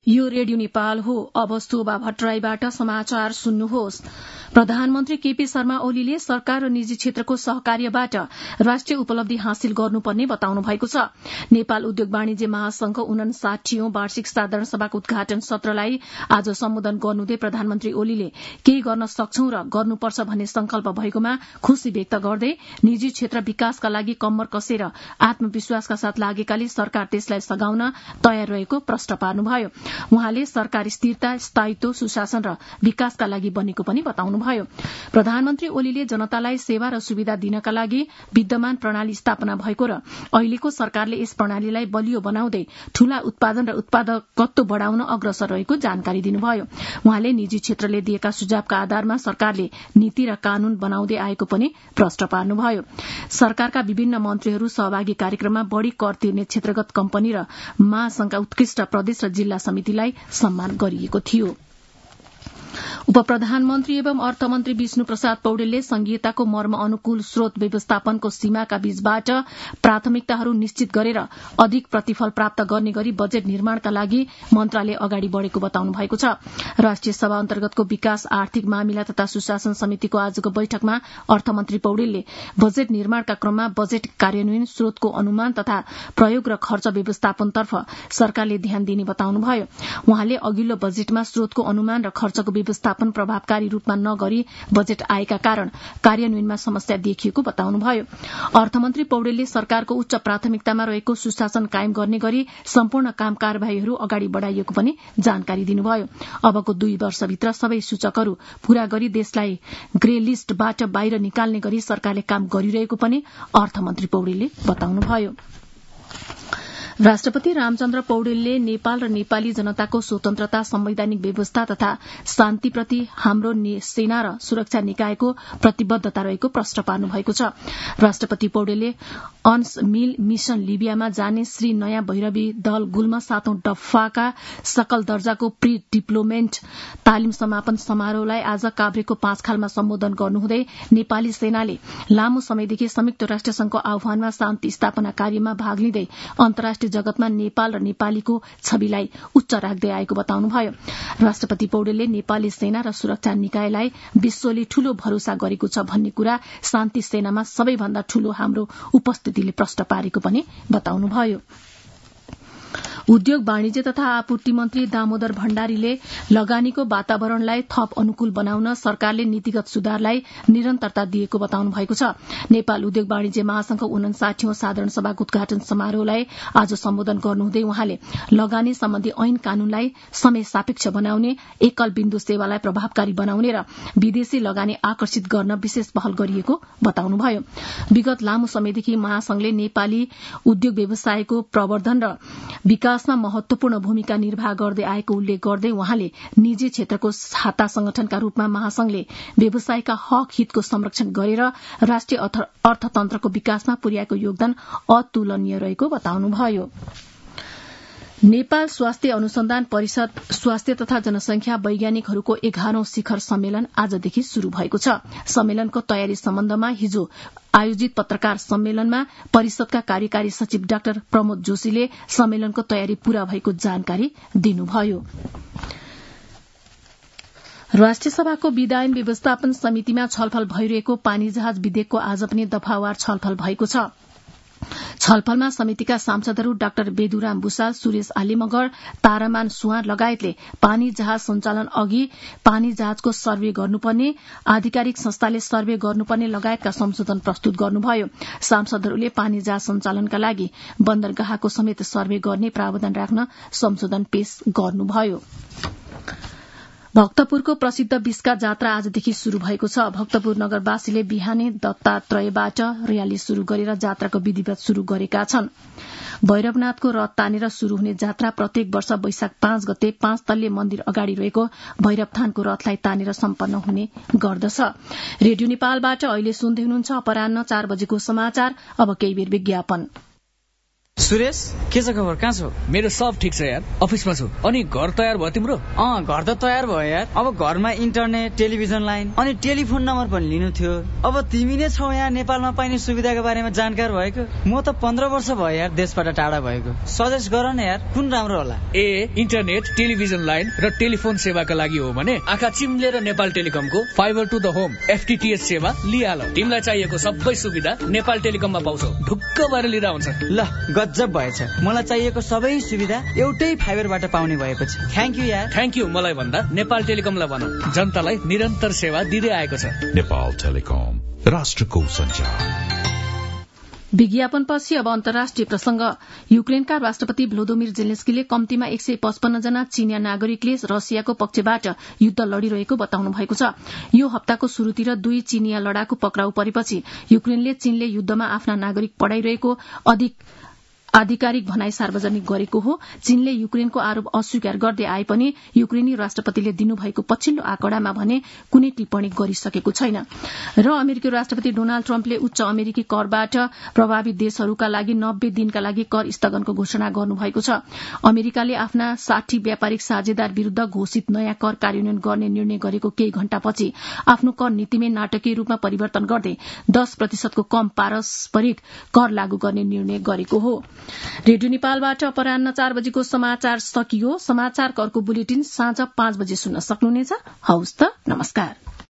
यो रेडियो नेपाल हो। अब शोभा भट्टराईबाट समाचार सुन्नुहोस्। प्रधानमन्त्री केपी शर्मा ओलीले सरकार र निजी क्षेत्रको सहकार्यबाट राष्ट्रिय उपलब्धि हासिल गर्नुपर्ने बताउनु भएको छ। नेपाल उद्योग वाणिज्य महासंघको 59औं वार्षिक साधारण सभाको उद्घाटन सत्रलाई आज सम्बोधन गर्नुहुँदै प्रधानमन्त्री ओलीले केही गर्न सक्छौं र गर्नुपर्छ भन्ने संकल्प भएकोमा खुशी व्यक्त गर्दै निजी क्षेत्र विकासका लागि कम्मर कसेर आत्मविश्वासका साथ लागेकाले सरकार त्यसलाई सघाउन तयार रहेको प्रश्न पार्नुभयो। उहाँले सरकार स्थिरता, स्थायित्व, सुशासन र विकासका लागि बनेको पनि बताउनुभयो। प्रधानमन्त्री ओलीले जनतालाई सेवा र सुविधा दिनका लागि विद्यमान प्रणाली स्थापना भएको र अहिलेको सरकारले यस प्रणालीलाई बलियो बनाउँदै ठूला उत्पादन र उत्पादकत्व बढ़ाउन अग्रसर रहेको जानकारी दिनुभयो। उहाँले निजी क्षेत्रले दिएका सुझावका आधारमा सरकारले नीति र कानून बनाउँदै आएको पनि प्रश्न पार्नुभयो। सरकारका विभिन्न मन्त्रीहरू सहभागी कार्यक्रममा बढ़ी कर तिर्ने क्षेत्रगत कम्पनी र महासंघका उत्कृष्ट प्रदेश र जिल्ला समितिलाई सम्मान गरिएको थियो। उपप्रधानमन्त्री एवं अर्थमन्त्री विष्णु प्रसाद पौडेलले संघीयताको मर्म अनुकूल स्रोत व्यवस्थापनको सीमाका बीचबाट प्राथमिकताहरू निश्चित गरेर अधिक प्रतिफल प्राप्त गर्ने गरी बजेट निर्माणका लागि मन्त्रालय अगाडि बढ़ेको बताउनु भएको छ। राष्ट्रिय सभा अन्तर्गतको विकास, आर्थिक मामिला तथा सुशासन समितिको आजको बैठकमा अर्थमन्त्री पौडेलले बजेट निर्माणका क्रममा बजेट कार्यान्वयन, स्रोतको अनुमान तथा प्रयोग र खर्च व्यवस्थापनतर्फ सरकारले ध्यान दिने बताउनुभयो। उहाँले अघिल्लो बजेटमा स्रोतको अनुमान र खर्चको व्यवस्थापन प्रभावकारी रूपमा नगरी बजेट आएका कारण कार्यान्वयनमा समस्या देखिएको बताउनुभयो। अर्थमन्त्री पौडेलले सरकारको उच्च प्राथमिकतामा रहेको सुशासन कायम गर्ने गरी सम्पूर्ण काम कार्यवाहीहरू अगाडि बढ़ाइएको पनि जानकारी दिनुभयो। अबको 2 वर्षभित्र सबै सूचकहरू पूरा गरी देशलाई ग्रे लिस्टबाट बाहिर निकाल्ने गरी सरकारले काम गरिरहेको पनि अर्थमन्त्री पौडेलले बताउनुभयो। राष्ट्रपति रामचन्द्र पौडेलले नेपाल र नेपाली जनताको स्वतन्त्रता, संवैधानिक व्यवस्था तथा शान्तिप्रति हाम्रो सेना र सुरक्षा निकायको प्रतिबद्धता रहेको प्रश्न पार्नु भएको छ। राष्ट्रपति पौडेलले अन्स मिल मिशन लिबियामा जाने श्री नयाँ भैरवी दल गुल्म 7औं दफाका सकल दर्जाको प्री डिप्लोमेन्ट तालिम समापन समारोहलाई आज काभ्रेको पाँचखालमा सम्बोधन गर्नुहुँदै नेपाली सेनाले लामो समयदेखि संयुक्त राष्ट्र संघको आह्वानमा शान्ति स्थापना कार्यमा भाग लिँदै अन्तर्राष्ट्रिय जगतमा नेपाल र नेपालीको छविलाई उच्च राख्दै आएको बताउनुभयो। राष्ट्रपति पौडेलले नेपाली सेना र सुरक्षा निकायलाई विश्वले ठूलो भरोसा गरेको छ भन्ने कुरा शान्ति सेनामा सबैभन्दा ठूलो हाम्रो उपस्थितिले प्रश्न पारेको पनि बताउनुभयो। उद्योग, वाणिज्य तथा आपूर्ति मन्त्री दामोदर भण्डारीले लगानीको वातावरणलाई थप अनुकूल बनाउन सरकारले नीतिगत सुधारलाई निरन्तरता दिएको बताउनु भएको छ। नेपाल उद्योग वाणिज्य महासंघको 59औं साधारण सभाको उद्घाटन समारोहलाई आज सम्बोधन गर्नुहुँदै उहाँले लगानी सम्बन्धी ऐन कानूनलाई समय सापेक्ष बनाउने, एकल बिन्दु सेवालाई प्रभावकारी बनाउने र विदेशी लगानी आकर्षित गर्न विशेष पहल गरिएको बताउनुभयो। विगत लामो समयदेखि महासंघले नेपाली उद्योग व्यवसायको प्रवर्धन र विकासमा महत्वपूर्ण भूमिका निर्वाह गर्दै आएको उल्लेख गर्दै उहाँले निजी क्षेत्रको छाता संगठनका रूपमा महासंघले व्यवसायका हक हितको संरक्षण गरेर राष्ट्रिय अर्थतन्त्रको विकासमा पुर्याएको योगदान अतुलनीय रहेको बताउनुभयो। नेपाल स्वास्थ्य अनुसन्धान परिषद स्वास्थ्य तथा जनसंख्या वैज्ञानिकहरूको 11औं शिखर सम्मेलन आजदेखि शुरू भएको छ। सम्मेलनको तयारी सम्बन्धमा हिजो आयोजित पत्रकार सम्मेलनमा परिषदका कार्यकारी सचिव डाक्टर प्रमोद जोशीले सम्मेलनको तयारी पूरा भएको जानकारी दिनुभयो। राष्ट्रिय सभाको विधायन व्यवस्थापन समितिमा छलफल भइरहेको पानी जहाज विधेयकको आज पनि दफावार छलफल भएको छ। छलफलमा समितिका सांसदहरू डाक्टर बेदुराम भूषाल, सुरेश आलीमगर, तारामान सुवार लगायतले पानी जहाज सञ्चालन अघि पानी जहाजको सर्वे गर्नुपर्ने, आधिकारिक संस्थाले सर्वे गर्नुपर्ने लगायतका संशोधन प्रस्तुत गर्नुभयो। सांसदहरूले पानी जहाज सञ्चालनका लागि बन्दरगाहको समेत सर्वे गर्ने प्रावधान राख्न संशोधन पेश गर्नुभयो। भक्तपुरको प्रसिद्ध बिस्का जात्रा आजदेखि शुरू भएको छ। भक्तपुर नगरवासीले बिहानै दत्तात्रेयबाट रयाली शुरू गरेर जात्राको विधिवत शुरू गरेका छन्। भैरवनाथको रथ तानेर शुरू हुने जात्रा प्रत्येक वर्ष वैशाख 5 गते 5 तल्ले मन्दिर अगाडि रहेको भैरवथानको रथलाई तानेर सम्पन्न हुने गर्दछ। रेडियो नेपालबाट अहिले सुन्दै हुनुहुन्छ अपराह्न 4 बजेको समाचार। अब केही बेर विज्ञापन। सुरेश, के छ खबर? कहाँ छौ? मेरो सब ठिक छ यार, अफिसमा छु। अनि घर तयार भयो तिम्रो? घर त तयार भयो यार। अब घरमा इन्टरनेट, टेलिभिजन लाइन अनि टेलिफोन नम्बर पनि लिनु थियो। अब तिमी नै छौ यहाँ नेपालमा पाइने सुविधाको बारेमा जानकार भएको। म त 15 वर्ष भयो यार देशबाट टाढा भएको। सजेस्ट गर न यार, कुन राम्रो होला? इन्टरनेट, टेलिभिजन लाइन र टेलिफोन सेवाका लागि हो भने आँखा चिम्लेर नेपाल टेलिकमको fibre to the home FTTH सेवा लिहाल। तिमीलाई चाहिएको सबै सुविधा नेपाल टेलिकममा पाउँछौ। ढुक्क भएर लिँदा हुन्छ। ल गजब भएछ, मलाई चाहिएको सबै सुविधा एउटै फाइबरबाट पाउने भएपछि। थ्याङ्क यू यार। थ्याङ्क यू मलाई भन्दा नेपाल टेलिकमलाई भन, जनतालाई निरन्तर सेवा दिँदै आएको छ। नेपाल टेलिकम, राष्ट्रको सञ्चार। विज्ञापनपछि अब अन्तर्राष्ट्रिय प्रसंग। युक्रेनका राष्ट्रपति भ्लोदोमिर जेलेन्स्कीले कम्तीमा 155 जना चीनिया नागरिकले रसियाको पक्षबाट युद्ध लड़िरहेको बताउनु भएको छ। यो हप्ताको शुरूतिर 2 चीनिया लड़ाकु पक्राउ परेपछि युक्रेनले चीनले युद्धमा आफ्ना नागरिक पठाइरहेको आधिकारिक भनाई सार्वजनिक गरेको हो। चीनले युक्रेनको आरोप अस्वीकार गर्दै आए पनि युक्रेनी राष्ट्रपतिले दिनुभएको पछिल्लो आँकडामा भने कुनै टिप्पणी गरिसकेको छैन। र अमेरिकी राष्ट्रपति डोनाल्ड ट्रम्पले उच्च अमेरिकी करबाट प्रभावित देशहरूका लागि 90 दिनका लागि कर स्थगनको घोषणा गर्नुभएको छ। अमेरिकाले आफ्ना 60 व्यापारिक साझेदार विरूद्ध घोषित नयाँ कर कार्यान्वयन गर्ने निर्णय गरेको केही घण्टापछि आफ्नो कर नीतिमै नाटकीय रूपमा परिवर्तन गर्दै 10% को कम पारस्परिक कर लागू गर्ने निर्णय गरेको हो। रेडियो नेपालबाट अपराह्न 4 बजेको समाचार सकियो। समाचार करको बुलेटिन साँझ 5 बजे सुन्न सक्नुहुनेछ। हवस् त, नमस्कार।